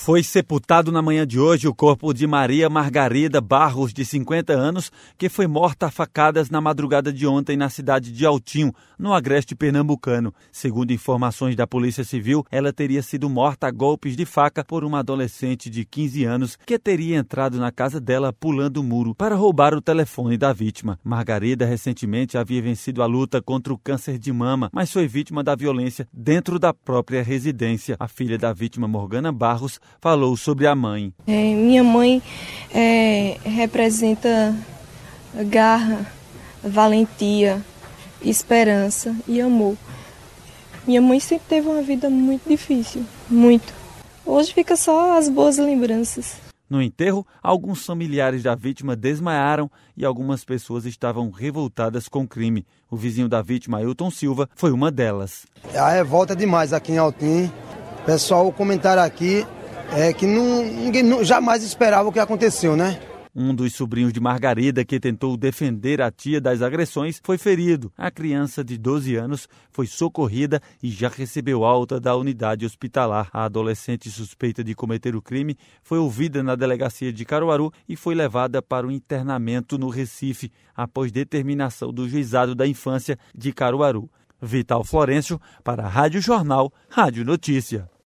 Foi sepultado na manhã de hoje o corpo de Maria Margarida Barros, de 50 anos, que foi morta a facadas na madrugada de ontem na cidade de Altinho, no agreste pernambucano. Segundo informações da Polícia Civil, ela teria sido morta a golpes de faca por uma adolescente de 15 anos que teria entrado na casa dela pulando o muro para roubar o telefone da vítima. Margarida recentemente havia vencido a luta contra o câncer de mama, mas foi vítima da violência dentro da própria residência. A filha da vítima, Morgana Barros, falou sobre a mãe. Minha mãe representa garra, valentia, esperança e amor. Minha mãe sempre teve uma vida muito difícil, muito. Hoje fica só as boas lembranças. No enterro, alguns familiares da vítima desmaiaram e algumas pessoas estavam revoltadas com o crime. O vizinho da vítima, Ailton Silva, foi uma delas. A revolta é demais aqui em Altinho. Pessoal, o comentário aqui é que ninguém jamais esperava o que aconteceu, né? Um dos sobrinhos de Margarida, que tentou defender a tia das agressões, foi ferido. A criança de 12 anos foi socorrida e já recebeu alta da unidade hospitalar. A adolescente suspeita de cometer o crime foi ouvida na delegacia de Caruaru e foi levada para o internamento no Recife, após determinação do Juizado da Infância de Caruaru. Vital Florencio, para a Rádio Jornal, Rádio Notícia.